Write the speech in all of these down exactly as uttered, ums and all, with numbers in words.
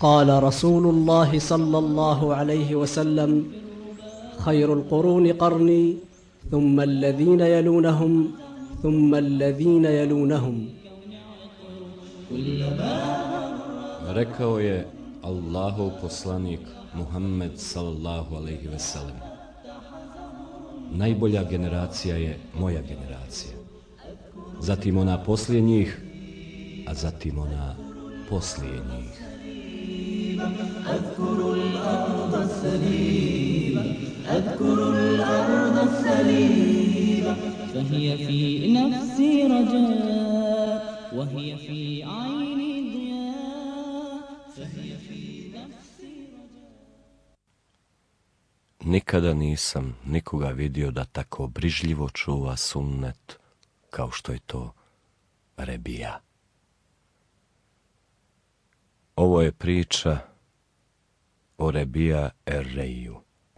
قال رسول الله صلى الله عليه وسلم خير القرون قرني ثم الذين يلونهم ثم الذين يلونهم. Rekao je Allahov poslanik Muhammed sallallahu alejhi ve sellem: najbolja generacija je moja generacija, zatim ona poslije njih, a zatim ona poslije njih. أذكر الأرض السليمة أذكر الأرض السليمة فهي في نفسي رجاء وهي في عيني ضياء فهي في نفسي رجاء. Nikada nisam nikoga vidio da tako brižljivo čuva sunnet kao što je to Rebija. Ovo je priča o Rebija Er-Reiju.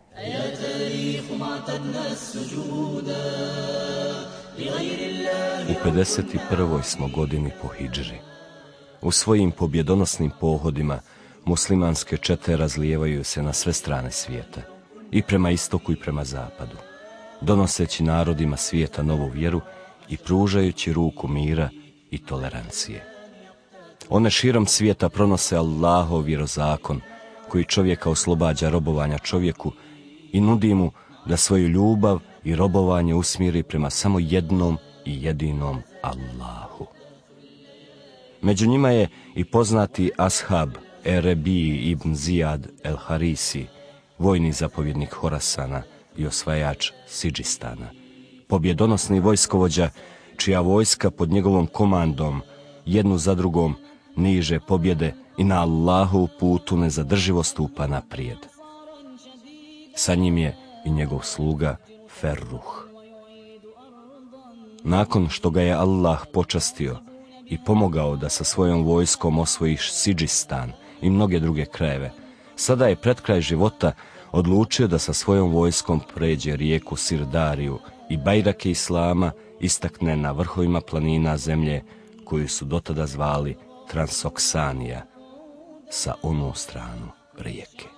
U pedeset prvoj smo godini po hidžri. U svojim pobjedonosnim pohodima muslimanske čete razlijevaju se na sve strane svijeta, i prema istoku i prema zapadu, donoseći narodima svijeta novu vjeru i pružajući ruku mira i tolerancije. One širom svijeta pronose Allahov vjerozakon, koji čovjeka oslobađa robovanja čovjeku i nudi mu da svoju ljubav i robovanje usmjeri prema samo jednom i jedinom Allahu. Među njima je i poznati ashab Er-Rebiji ibn Zijad el-Harisi, vojni zapovjednik Horasana i osvajač Sidžistana, pobjedonosni vojskovođa čija vojska pod njegovom komandom jednu za drugom niže pobjede i na Allahu putu nezadrživo stupa naprijed. Sa njim je i njegov sluga Ferruh. Nakon što ga je Allah počastio i pomogao da sa svojom vojskom osvoji Sidžistan i mnoge druge krajeve, sada je pred kraj života odlučio da sa svojom vojskom pređe rijeku Sirdariju i bajrake Islama istakne na vrhovima planina zemlje koju su dotada zvali Transoksanija, sa onu stranu rijeke.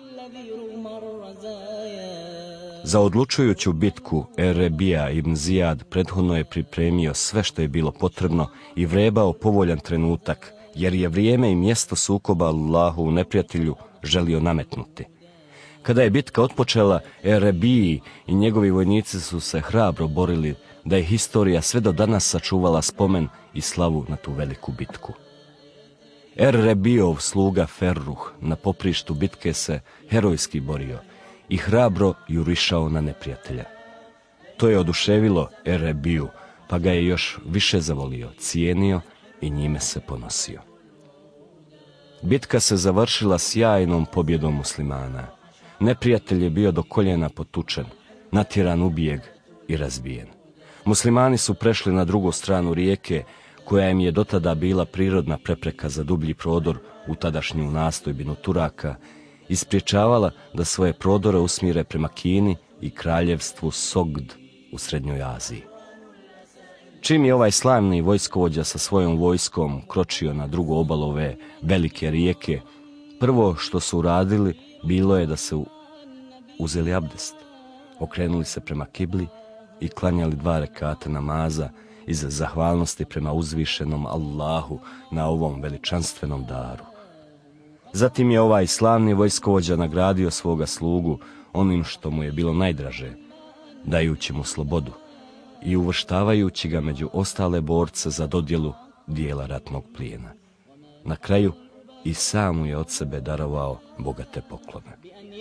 Za odlučujuću bitku Er-Rebija ibn Zijad prethodno je pripremio sve što je bilo potrebno i vrebao povoljan trenutak, jer je vrijeme i mjesto sukoba Allahu u neprijatelju želio nametnuti. Kada je bitka otpočela, Er-Rebiji i njegovi vojnici su se hrabro borili da je historija sve do danas sačuvala spomen i slavu na tu veliku bitku. Er-Rebijov sluga Ferruh na poprištu bitke se herojski borio i hrabro jurišao na neprijatelja. To je oduševilo Er-Rebiju, pa ga je još više zavolio, cijenio i njime se ponosio. Bitka se završila sjajnom pobjedom muslimana. Neprijatelj je bio do koljena potučen, natjeran u bijeg i razbijen. Muslimani su prešli na drugu stranu rijeke, koja im je dotada bila prirodna prepreka za dublji prodor u tadašnju nastojbinu Turaka, i spriječavala da svoje prodore usmjere prema Kini i kraljevstvu Sogd u Srednjoj Aziji. Čim je ovaj slavni vojskovođa sa svojom vojskom kročio na drugu obalu ove velike rijeke, prvo što su uradili bilo je da se uzeli abdest, okrenuli se prema kibli i klanjali dva rekata namaza iz zahvalnosti prema uzvišenom Allahu na ovom veličanstvenom daru. Zatim je ovaj slavni vojskovođa nagradio svoga slugu onim što mu je bilo najdraže, dajući mu slobodu i uvrštavajući ga među ostale borce za dodjelu dijela ratnog plijena. Na kraju i sam mu je od sebe darovao bogate poklone.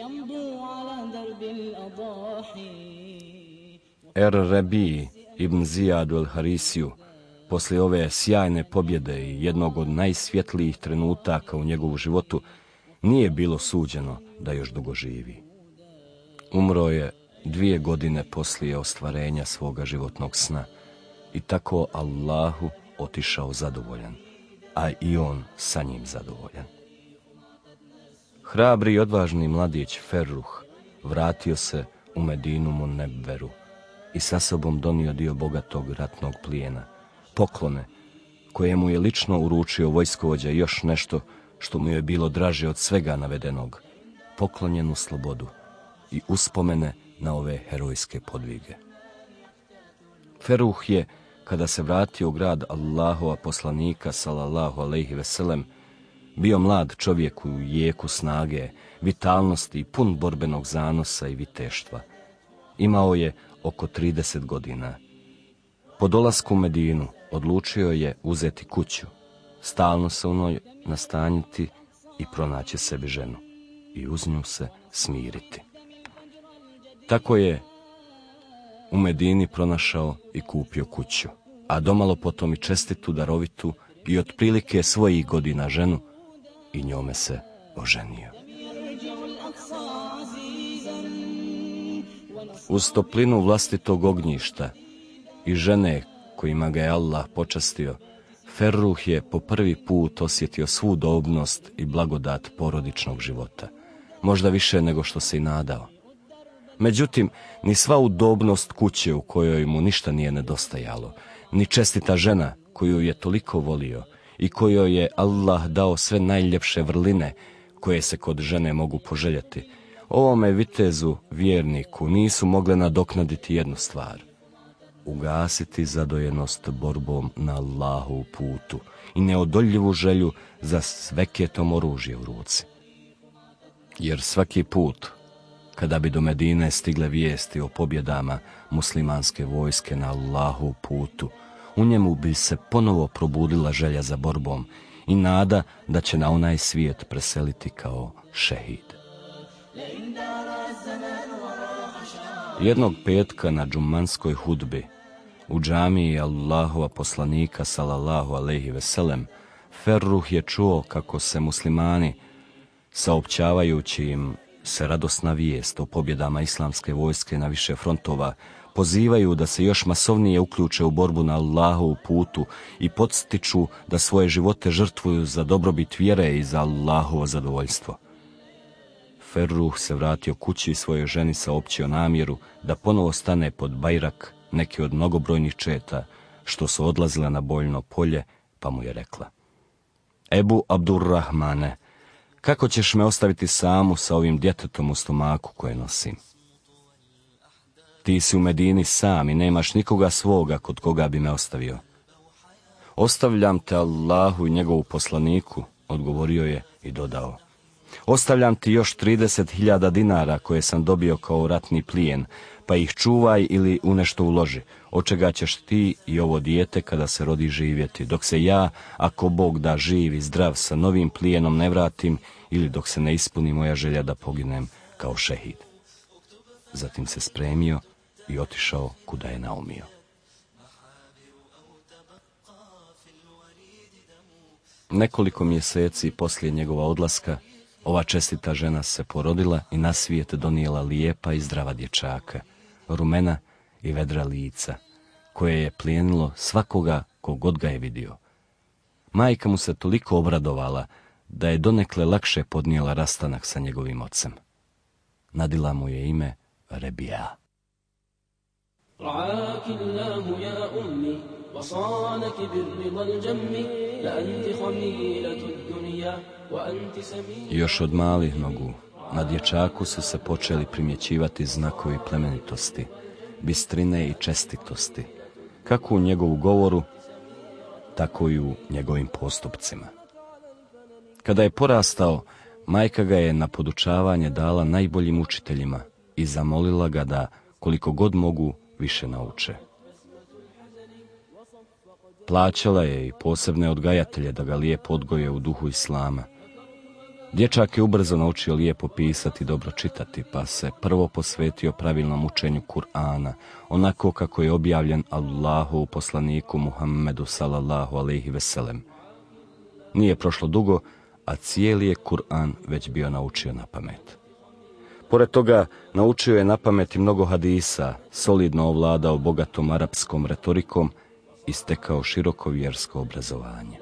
Er-Rebiji ibn Zijadu el-Harisiju, poslije ove sjajne pobjede i jednog od najsvjetlijih trenutaka u njegovu životu, nije bilo suđeno da još dugo živi. Umro je dvije godine poslije ostvarenja svoga životnog sna i tako Allahu otišao zadovoljan, a i on sa njim zadovoljan. Hrabri i odvažni mladić Ferruh vratio se u Medinu Munevveru i sa sobom donio dio bogatog ratnog plijena, poklone koje mu je lično uručio vojskovođa i još nešto što mu je bilo draže od svega navedenog, poklonjenu slobodu i uspomene na ove herojske podvige. Feruh je, kada se vratio u grad Allahova poslanika, salallahu alejhi ve sellem, bio mlad čovjek u jeku snage, vitalnosti i pun borbenog zanosa i viteštva. Imao je oko trideset godina. Po dolasku u Medinu odlučio je uzeti kuću, stalno se u njoj nastaniti i pronaći sebi ženu i uz nju se smiriti. Tako je u Medini pronašao i kupio kuću, a domalo potom i čestitu, darovitu i otprilike svojih godina ženu i njome se oženio. Uz toplinu vlastitog ognjišta i žene kojima ga je Allah počastio, Ferruh je po prvi put osjetio svu udobnost i blagodat porodičnog života, možda više nego što se i nadao. Međutim, ni sva udobnost kuće u kojoj mu ništa nije nedostajalo, ni čestita žena koju je toliko volio i kojoj je Allah dao sve najljepše vrline koje se kod žene mogu poželjeti, ovome vitezu, vjerniku, nisu mogle nadoknaditi jednu stvar: ugasiti zadojenost borbom na Allahovu putu i neodoljivu želju za sveketom oružje u ruci. Jer svaki put, kada bi do Medine stigle vijesti o pobjedama muslimanske vojske na Allahovu putu, u njemu bi se ponovo probudila želja za borbom i nada da će na onaj svijet preseliti kao šehid. Jednog petka na džumanskoj hudbi u džamiji Allahova poslanika salallahu alejhi ve sellem, Ferruh je čuo kako se muslimani, saopćavajući im se radosna vijest o pobjedama islamske vojske na više frontova, pozivaju da se još masovnije uključe u borbu na Allahovu putu i podstiču da svoje živote žrtvuju za dobrobit vjere i za Allahovo zadovoljstvo. Ferruh se vratio kući i svojoj ženi saopćio namjeru da ponovo stane pod bajrak neke od mnogobrojnih četa što su odlazile na bojno polje, pa mu je rekla: Ebu Abdurrahmane, kako ćeš me ostaviti samu sa ovim djetetom u stomaku koje nosim? Ti si u Medini sam i nemaš nikoga svoga kod koga bi me ostavio. Ostavljam te Allahu i njegovu poslaniku, odgovorio je i dodao: ostavljam ti još trideset hiljada dinara koje sam dobio kao ratni plijen, pa ih čuvaj ili u nešto uloži, od čega ćeš ti i ovo dijete kada se rodi živjeti, dok se ja, ako Bog da živ i zdrav, sa novim plijenom ne vratim ili dok se ne ispuni moja želja da poginem kao šehid. Zatim se spremio i otišao kuda je naumio. Nekoliko mjeseci poslije njegova odlaska, ova čestita žena se porodila i na svijet donijela lijepa i zdrava dječaka, rumena i vedra lica, koje je plijenilo svakoga kogod ga je vidio. Majka mu se toliko obradovala da je donekle lakše podnijela rastanak sa njegovim ocem. Nadila mu je ime Rebija. رعاك الله يا أمي وصانك بالرضا الجم لأنت خميلة الدنيا وأنت سمينة. Još od malih nogu na dječaku su se počeli primjećivati znakovi plemenitosti, bistrine i čestitosti, kako u njegovu govoru, tako i u njegovim postupcima. Kada je porastao, majka ga je na podučavanje dala najboljim učiteljima i zamolila ga da, koliko god mogu, više nauče. Plaćala je i posebne odgajatelje da ga lijepo odgoje u duhu islama. Dječak je ubrzo naučio lijepo pisati i dobro čitati, pa se prvo posvetio pravilnom učenju Kur'ana, onako kako je objavljen Allahu poslaniku Muhammedu sallallahu alejhi ve sellem. Nije prošlo dugo, a cijeli je Kur'an već bio naučio na pamet. Pored toga, naučio je na pamet i mnogo hadisa, solidno ovladao bogatom arapskom retorikom i stekao široko vjersko obrazovanje.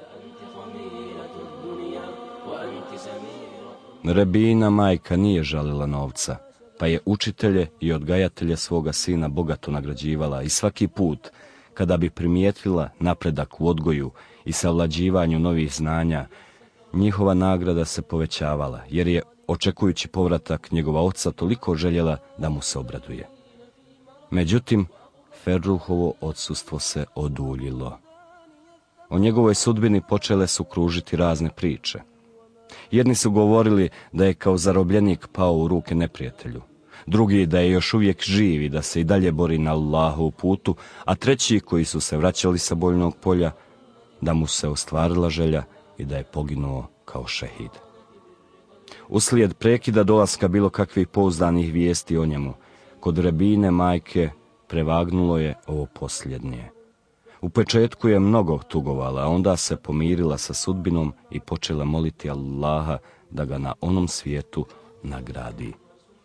Rebina majka nije žalila novca, pa je učitelje i odgajatelje svoga sina bogato nagrađivala i svaki put, kada bi primijetila napredak u odgoju i savlađivanju novih znanja, Njihova nagrada se povećavala, jer je, očekujući povratak njegova oca, toliko željela da mu se obraduje. Međutim, Ferruhovo odsustvo se oduljilo. O njegovoj sudbini počele su kružiti razne priče. Jedni su govorili da je kao zarobljenik pao u ruke neprijatelju, drugi da je još uvijek živ i da se i dalje bori na Allahovu putu, a treći, koji su se vraćali sa bojnog polja, da mu se ostvarila želja i da je poginuo kao šehid. Uslijed prekida dolaska bilo kakvih pouzdanih vijesti o njemu, kod Rebine majke prevagnulo je ovo posljednje. U početku je mnogo tugovala, a onda se pomirila sa sudbinom i počela moliti Allaha da ga na onom svijetu nagradi.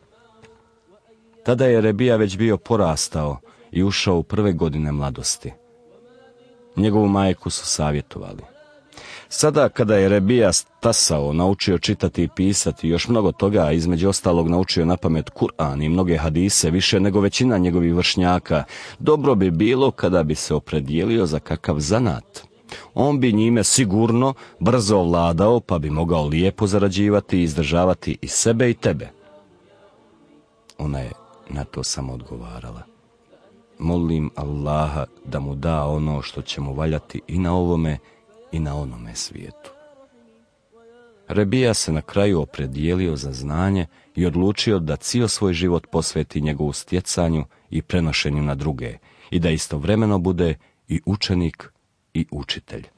Tada je Rebija već bio porastao i ušao u prve godine mladosti. Njegovu majku su savjetovali: sada kada je Rebija stasao, naučio čitati i pisati, još mnogo toga, a između ostalog naučio napamet Kur'an i mnoge hadise, više nego većina njegovih vršnjaka, dobro bi bilo kada bi se opredijelio za kakav zanat. On bi njime sigurno brzo ovladao, pa bi mogao lijepo zarađivati i izdržavati i sebe i tebe. Ona je na to samo odgovarala: molim Allaha da mu da ono što će mu valjati i na ovome i na onome svijetu. Rebija se na kraju opredijelio za znanje i odlučio da cijel svoj život posveti njegovu stjecanju i prenošenju na druge i da istovremeno bude i učenik i učitelj.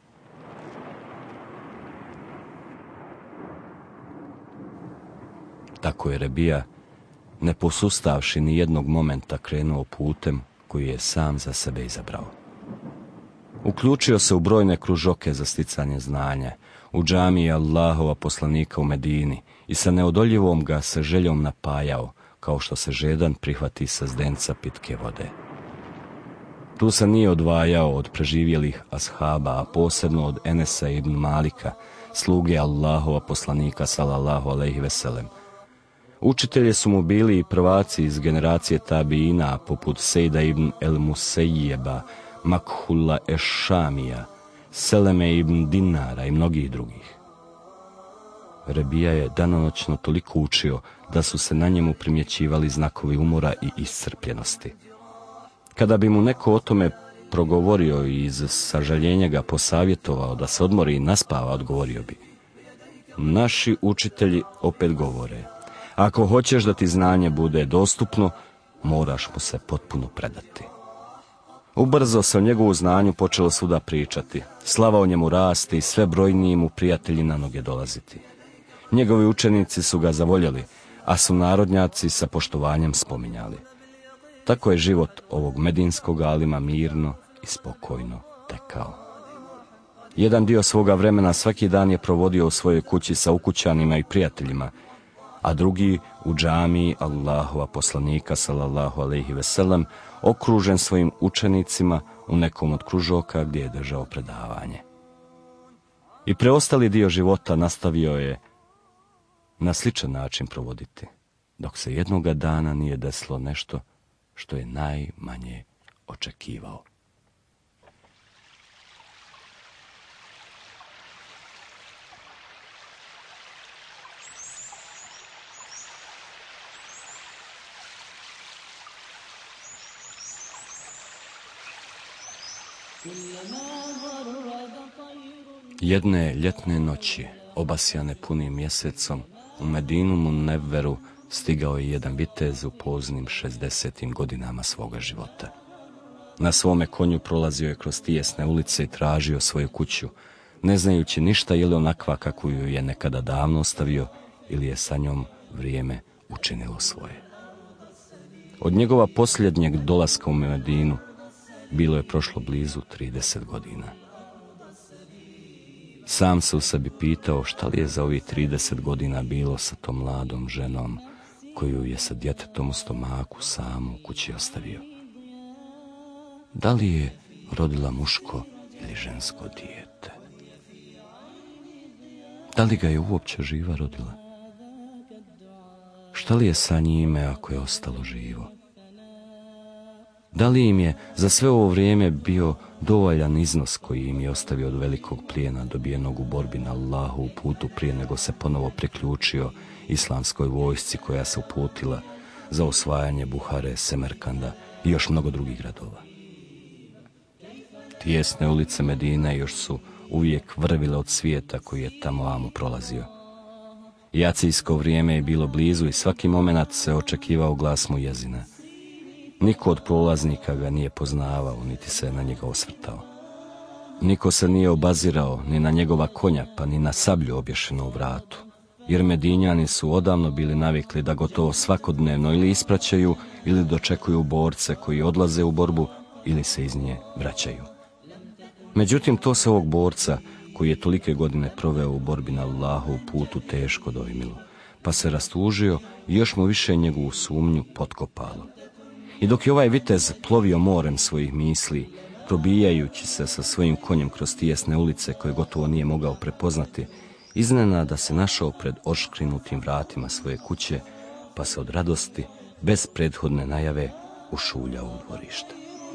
Tako je Rebija, ne posustavši ni jednog momenta, krenuo putem koji je sam za sebe izabrao. Uključio se u brojne kružoke za sticanje znanja, u džamiji Allahova poslanika u Medini i sa neodoljivom ga se željom napajao, kao što se žedan prihvati sa zdenca pitke vode. Tu se nije odvajao od preživjelih ashaba, a posebno od Enesa ibn Malika, sluge Allahova poslanika sallallahu alejhi ve sellem. Učitelji su mu bili i prvaci iz generacije tabiina, poput Sejda ibn el-Musejjeba, Makhulla eš-Šamija, Seleme ibn Dinara i mnogih drugih. Rebija je danonoćno toliko učio da su se na njemu primjećivali znakovi umora i iscrpljenosti. Kada bi mu neko o tome progovorio i iz sažaljenja ga posavjetovao da se odmori i naspava, odgovorio bi: naši učitelji opet govore, ako hoćeš da ti znanje bude dostupno, moraš mu se potpuno predati. Ubrzo se o njegovu znanju počelo svuda pričati, slava o njemu rasti i sve brojniji mu prijatelji na noge dolaziti. Njegovi učenici su ga zavoljeli, a su narodnjaci sa poštovanjem spominjali. Tako je život ovog medinskog alima mirno i spokojno tekao. Jedan dio svoga vremena svaki dan je provodio u svojoj kući sa ukućanima i prijateljima, a drugi u džamiji Allahova poslanika sallallahu alejhi ve sellem, okružen svojim učenicima u nekom od kružoka gdje je držao predavanje. I preostali dio života nastavio je na sličan način provoditi, dok se jednoga dana nije desilo nešto što je najmanje očekivao. Jedne ljetne noći, obasjane punim mjesecom, u Medinu Munevveru stigao je jedan vitez u poznim šezdesetim godinama svoga života. Na svome konju prolazio je kroz tijesne ulice i tražio svoju kuću, ne znajući ništa je li onakva kakvu ju je nekada davno ostavio ili je sa njom vrijeme učinilo svoje. Od njegova posljednjeg dolaska u Medinu bilo je prošlo blizu trideset godina. Sam se u sebi pitao šta li je za ovih trideset godina bilo sa tom mladom ženom koju je sa djetetom u stomaku samu u kući ostavio. Da li je rodila muško ili žensko dijete? Da li ga je uopće živa rodila? Šta li je sa njime ako je ostalo živo? Da li im je za sve ovo vrijeme bio dovoljan iznos koji im je ostavio od velikog plijena dobijenog u borbi na Allahu u putu prije nego se ponovo priključio islamskoj vojsci koja se uputila za osvajanje Buhare, Semerkanda i još mnogo drugih gradova. Tijesne ulice Medine još su uvijek vrvile od svijeta koji je tamo amo prolazio. Jacijsko vrijeme je bilo blizu i svaki moment se očekivao glas mujezina. Niko od prolaznika ga nije poznavao, niti se na njega osvrtao. Niko se nije obazirao ni na njegova konja, pa ni na sablju obješenu u vratu, jer Medinjani su odavno bili navikli da gotovo svakodnevno ili ispraćaju ili dočekuju borce koji odlaze u borbu ili se iz nje vraćaju. Međutim, to se ovog borca, koji je tolike godine proveo u borbi na Allahu u putu, teško dojmilo, pa se rastužio i još mu više njegovu sumnju potkopalo. I dok je ovaj vitez plovio morem svojih misli, probijajući se sa svojim konjem kroz tijesne ulice koje gotovo nije mogao prepoznati, iznenada se našao pred oškrinutim vratima svoje kuće, pa se od radosti, bez prethodne najave, ušuljao u dvorište.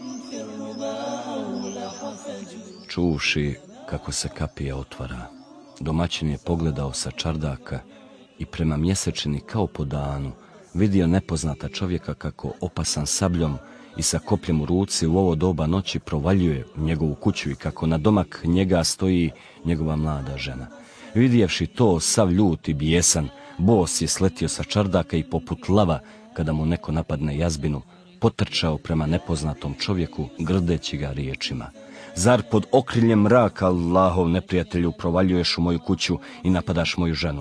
Čuvši kako se kapija otvara, domaćin je pogledao sa čardaka i prema mjesečini kao po danu vidio nepoznata čovjeka kako opasan sabljom i sa kopljem u ruci u ovo doba noći provaljuje u njegovu kuću i kako na domak njega stoji njegova mlada žena. Vidjevši to, sav ljut i bijesan, bos je sletio sa čardaka i poput lava, kada mu neko napadne jazbinu, potrčao prema nepoznatom čovjeku, grdeći ga riječima: zar pod okriljem mraka, Allahov neprijatelju, provaljuješ u moju kuću i napadaš moju ženu?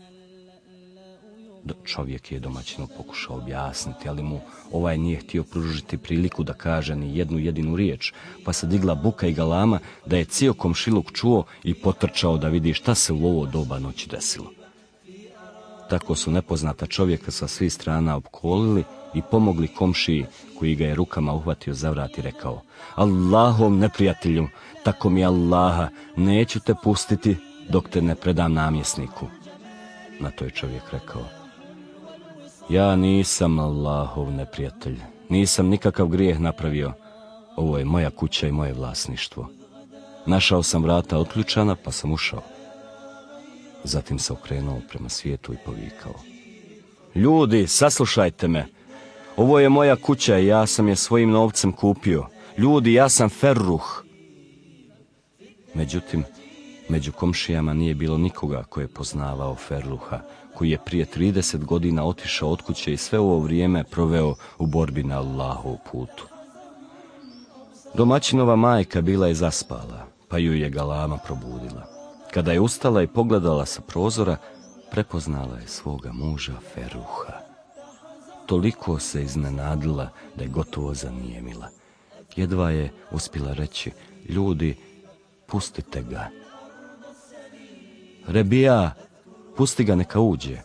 Čovjek je domaćinu pokušao objasniti, ali mu ovaj nije htio pružiti priliku da kaže ni jednu jedinu riječ, pa se digla buka i galama da je cijel komšiluk čuo i potrčao da vidi šta se u ovo doba noći desilo. Tako su nepoznata čovjeka sa svih strana opkolili i pomogli komšiji, koji ga je rukama uhvatio za vrat i rekao: Allahov neprijatelju, tako mi Allaha, neću te pustiti dok te ne predam namjesniku. Na to je čovjek rekao: ja nisam Allahov neprijatelj, nisam nikakav grijeh napravio, ovo je moja kuća i moje vlasništvo. Našao sam vrata otključana, pa sam ušao. Zatim se okrenuo prema svijetu i povikao: ljudi, saslušajte me, ovo je moja kuća i ja sam je svojim novcem kupio. Ljudi, ja sam Ferruh. Međutim, među komšijama nije bilo nikoga ko je poznavao Ferruha, koji je prije trideset godina otišao od kuće i sve ovo vrijeme proveo u borbi na Allahov putu. Domaćinova majka bila je zaspala, pa ju je galama probudila. Kada je ustala i pogledala sa prozora, prepoznala je svoga muža Ferruha. Toliko se iznenadila da je gotovo zanijemila. Jedva je uspjela reći: ljudi, pustite ga. Rebija, pusti ga, neka uđe.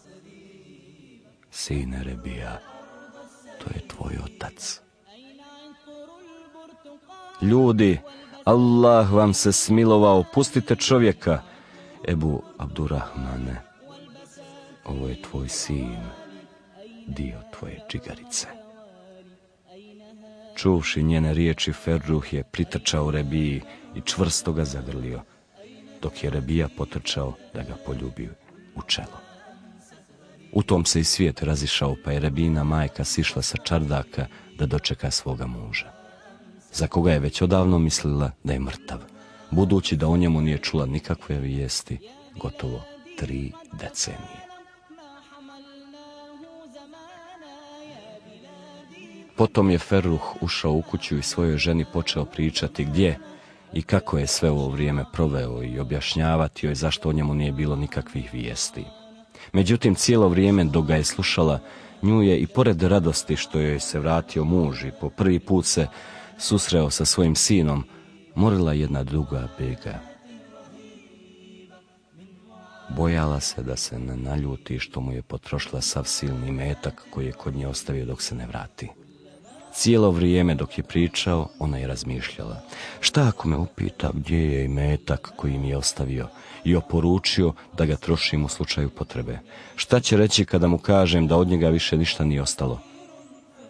Sine Rebija, to je tvoj otac. Ljudi, Allah vam se smilovao, pustite čovjeka. Ebu Abdurrahmane, ovo je tvoj sin, dio tvoje džigarice. Čuvši njene riječi, Ferruh je pritrčao Rebiji i čvrsto ga zagrlio, dok je Rebija potrčao da ga poljubi u čelo. U tom se i svijet razišao, pa je Rebina majka sišla sa čardaka da dočeka svoga muža, za koga je već odavno mislila da je mrtav, budući da o njemu nije čula nikakve vijesti gotovo tri decenije. Potom je Ferruh ušao u kuću i svojoj ženi počeo pričati gdje i kako je sve ovo vrijeme proveo i objašnjavati joj zašto o njemu nije bilo nikakvih vijesti. Međutim, cijelo vrijeme dok ga je slušala, nju je i pored radosti što joj se vratio muž i po prvi put se susreo sa svojim sinom, morila jedna druga bega. Bojala se da se ne naljuti što mu je potrošila sav silni metak koji je kod nje ostavio dok se ne vrati. Cijelo vrijeme dok je pričao, ona je razmišljala: šta ako me upita gdje je imetak koji mi je ostavio i oporučio da ga trošim u slučaju potrebe? Šta će reći kada mu kažem da od njega više ništa nije ostalo?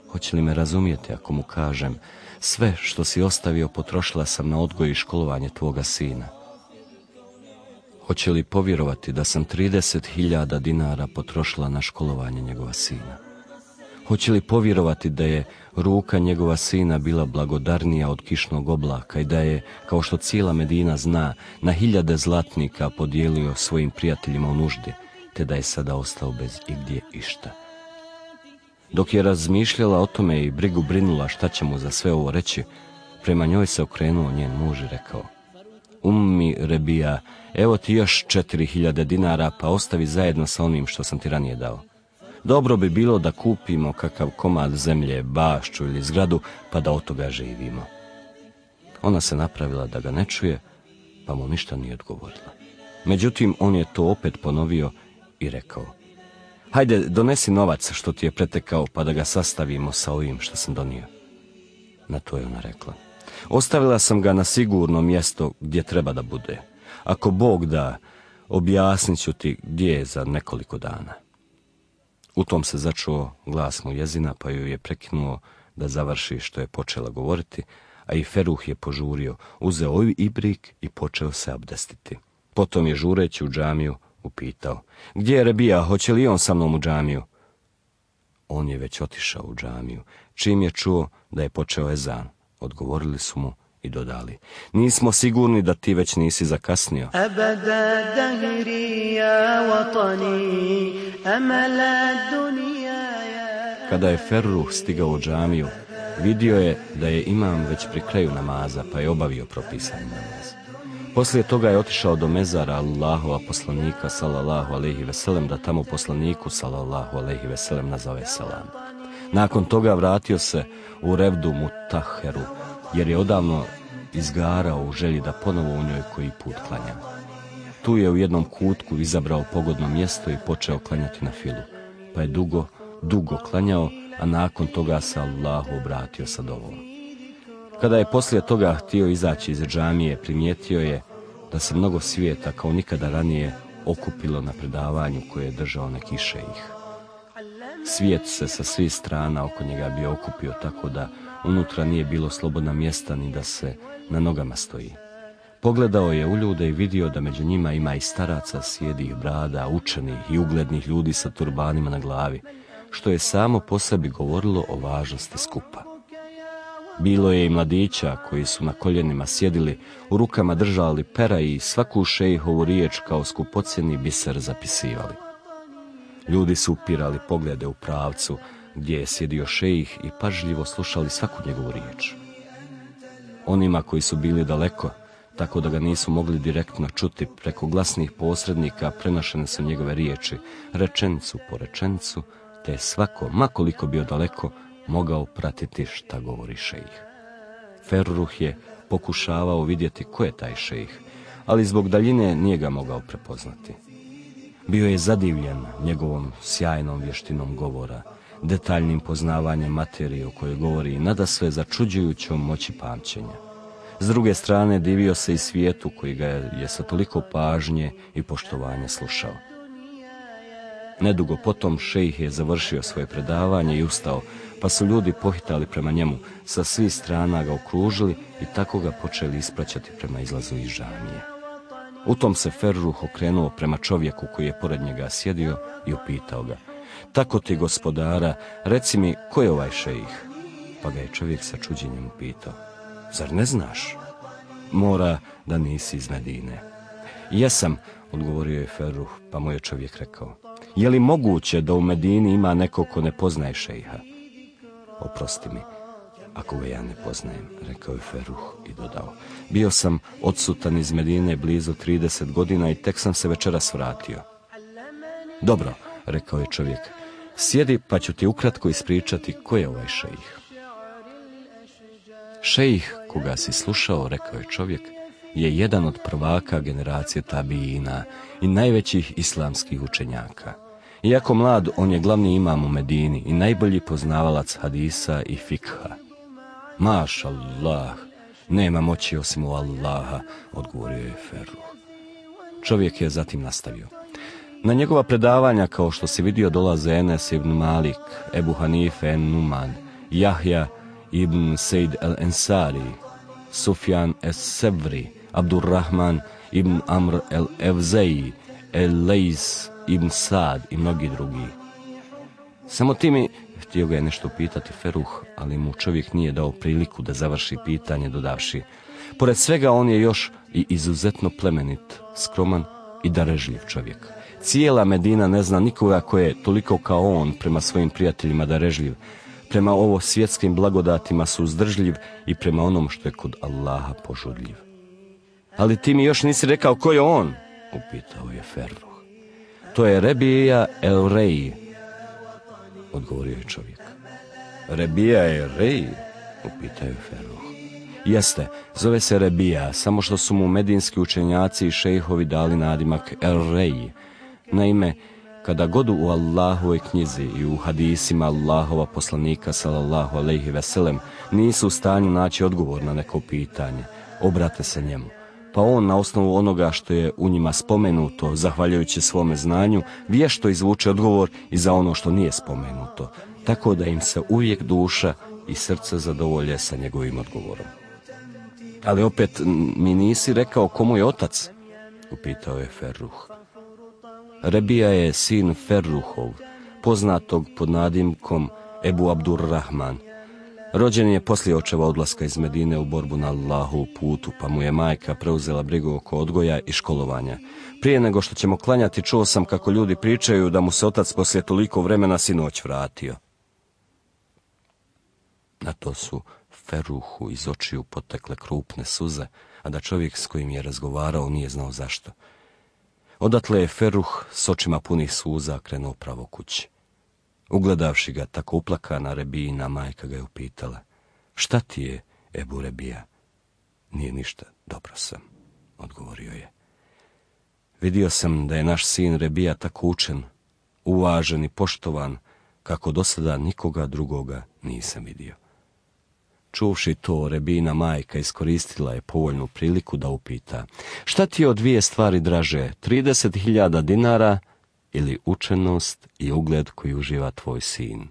Hoće li me razumjeti ako mu kažem, sve što si ostavio potrošila sam na odgoj i školovanje tvoga sina? Hoće li povjerovati da sam trideset hiljada dinara potrošila na školovanje njegova sina? Hoće li povjerovati da je ruka njegova sina bila blagodarnija od kišnog oblaka i da je, kao što cijela Medina zna, na hiljade zlatnika podijelio svojim prijateljima u nuždi, te da je sada ostao bez igdje išta? Dok je razmišljala o tome i brigu brinula šta će mu za sve ovo reći, prema njoj se okrenuo njen muž i rekao: Ummi Rebija, evo ti još četiri hiljade dinara, pa ostavi zajedno sa onim što sam ti ranije dao. Dobro bi bilo da kupimo kakav komad zemlje, bašću ili zgradu, pa da od toga živimo. Ona se napravila da ga ne čuje, pa mu ništa nije odgovorila. Međutim, on je to opet ponovio i rekao: Hajde, donesi novac što ti je pretekao, pa da ga sastavimo sa ovim što sam donio. Na to je ona rekla: Ostavila sam ga na sigurno mjesto gdje treba da bude. Ako Bog da, objasnit ću ti gdje je za nekoliko dana. U tom se začuo glas mu jezina, pa ju je prekinuo da završi što je počela govoriti, a i Feruh je požurio, uzeo ibrik i počeo se abdestiti. Potom je žureći u džamiju upitao: Gdje je Rebija, hoće li on sa mnom u džamiju? On je već otišao u džamiju, čim je čuo da je počeo ezan. Odgovorili su mu i dodali: Nismo sigurni da ti već nisi zakasnio. Kada je Ferruh stigao u džamiju, vidio je da je imam već pri kraju namaza, pa je obavio propisani namaz. Poslije toga je otišao do mezara Allahova poslanika sallallahu alejhi ve sellem da tamo poslaniku sallallahu alejhi ve sellem nazove selam. Nakon toga vratio se u Revdu Mutaheru, jer je odavno izgarao u želji da ponovo u njoj koji put klanja. Tu je u jednom kutku izabrao pogodno mjesto i počeo klanjati na filu, pa je dugo, dugo klanjao, a nakon toga se Allahu obratio sa dovom. Kada je poslije toga htio izaći iz džamije, primijetio je da se mnogo svijeta kao nikada ranije okupilo na predavanju koje je držao neki šejih. Svijet se sa svih strana oko njega bio okupio tako da unutra nije bilo slobodna mjesta ni da se na nogama stoji. Pogledao je u ljude i vidio da među njima ima i staraca, sjedih brada, učenih i uglednih ljudi sa turbanima na glavi, što je samo po sebi govorilo o važnosti skupa. Bilo je i mladića koji su na koljenima sjedili, u rukama držali pera i svaku šejhovu riječ kao skupocjeni biser zapisivali. Ljudi su upirali poglede u pravcu gdje je sjedio šejih i pažljivo slušali svaku njegovu riječ. Onima koji su bili daleko, tako da ga nisu mogli direktno čuti, preko glasnih posrednika prenošene su njegove riječi, rečenicu po rečenicu, te je svako, makoliko bio daleko, mogao pratiti šta govori šejih. Ferruh je pokušavao vidjeti ko je taj šejih, ali zbog daljine nije ga mogao prepoznati. Bio je zadivljen njegovom sjajnom vještinom govora, detaljnim poznavanjem materije o kojoj govori i nadasve začuđujućom moći pamćenja. S druge strane, divio se i svijetu koji ga je sa toliko pažnje i poštovanja slušao. Nedugo potom šejih je završio svoje predavanje i ustao, pa su ljudi pohitali prema njemu, sa svih strana ga okružili i tako ga počeli ispraćati prema izlazu iz džamije. U tom se Ferruh okrenuo prema čovjeku koji je pored njega sjedio i upitao ga: Tako ti, gospodara, reci mi, ko je ovaj šejih? Pa ga je čovjek sa čuđenjem upitao: Zar ne znaš? Mora da nisi iz Medine. Jesam, odgovorio je Ferruh, pa mu je čovjek rekao: Je li moguće da u Medini ima neko ko ne poznaje šejha? Oprosti mi, ako ga ja ne poznajem, rekao je Ferruh i dodao: Bio sam odsutan iz Medine blizu trideset godina i tek sam se večeras vratio. Dobro, rekao je čovjek, sjedi pa ću ti ukratko ispričati ko je ovaj šejih. Šejih koga si slušao, rekao je čovjek, je jedan od prvaka generacije tabijina i najvećih islamskih učenjaka. Iako mlad, on je glavni imam u Medini i najbolji poznavalac hadisa i fikha. Maš Allah, nema moći osim u Allaha, odgovorio je Ferruh. Čovjek je zatim nastavio: Na njegova predavanja, kao što si vidio, dolaze Enes ibn Malik, Ebu Hanife en Numan Jahja ibn Sejd el-Ensari, Sufjan es-Sevri, Abdurrahman ibn Amr el-Evzeji, el-Lejs ibn Sad i mnogi drugi. Samo time htio ga je nešto pitati Feruh, ali mu čovjek nije dao priliku da završi pitanje dodavši: pored svega on je još i izuzetno plemenit, skroman i darežljiv čovjek. Cijela Medina ne zna nikoga ko je toliko kao on prema svojim prijateljima darežljiv, prema ovo svjetskim blagodatima suzdržljiv i prema onom što je kod Allaha požudljiv. Ali ti mi još nisi rekao ko je on, upitao je Feruh. To je Rebija el-Rej, odgovorio je čovjek. Rebija je Rej, upitao je Feruh. Jeste, zove se Rebija, samo što su mu medinski učenjaci i šejhovi dali nadimak el-Rej. Naime, kada god u Allahovoj knjizi i u hadisima Allahova poslanika sallallahu alejhi ve sellem nisu u stanju naći odgovor na neko pitanje, obrate se njemu. Pa on na osnovu onoga što je u njima spomenuto, zahvaljujući svome znanju, vješto izvuče odgovor i za ono što nije spomenuto, tako da im se uvijek duša i srce zadovolje sa njegovim odgovorom. Ali opet mi nisi rekao komu je otac, upitao je Feruh. Rebija je sin Feruhov, poznatog pod nadimkom Ebu Abdurrahman. Rođen je poslije očeva odlaska iz Medine u borbu na Allahovu putu, pa mu je majka preuzela brigu oko odgoja i školovanja. Prije nego što ćemo klanjati, čuo sam kako ljudi pričaju da mu se otac poslije toliko vremena sinoć vratio. Na to su Feruhu iz očiju potekle krupne suze, a da čovjek s kojim je razgovarao nije znao zašto. Odatle je Feruh s očima punih suza krenuo pravo kući. Ugledavši ga tako uplakana, Rebijina majka ga je upitala: šta ti je, Ebu Rebija? Nije ništa, dobro sam, odgovorio je. Vidio sam da je naš sin Rebija tako učen, uvažen i poštovan, kako do sada nikoga drugoga nisam vidio. Čuvši to, Rebijina majka iskoristila je povoljnu priliku da upita: šta ti je od dvije stvari draže, trideset hiljada dinara ili učenost i ugled koji uživa tvoj sin?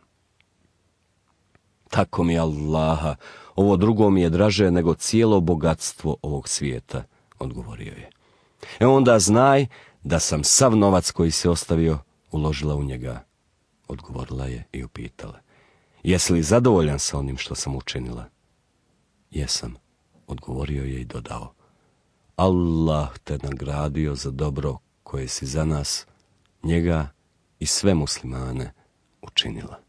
Tako mi Allaha, ovo drugo mi je draže nego cijelo bogatstvo ovog svijeta, odgovorio je. E onda znaj da sam sav novac koji si ostavio uložila u njega, odgovorila je i upitala: jesi li zadovoljan sa onim što sam učinila? Jesam, odgovorio je i dodao: Allah te nagradio za dobro koje si za nas, njega i sve muslimane učinila.